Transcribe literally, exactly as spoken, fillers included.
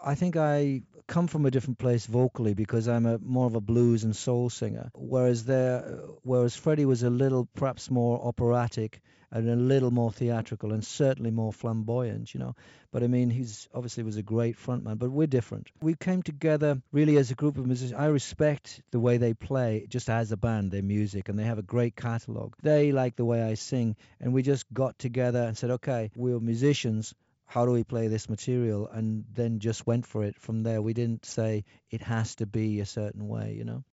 I think I come from a different place vocally because I'm a more of a blues and soul singer, whereas there, whereas Freddie was a little perhaps more operatic and a little more theatrical and certainly more flamboyant, you know. But I mean, he's obviously was a great frontman, but we're different. We came together really as a group of musicians. I respect the way they play just as a band, their music, and they have a great catalog. They like the way I sing, and we just got together and said, okay, we're musicians, how do we play this material, and then just went for it from there. We didn't say it has to be a certain way, you know.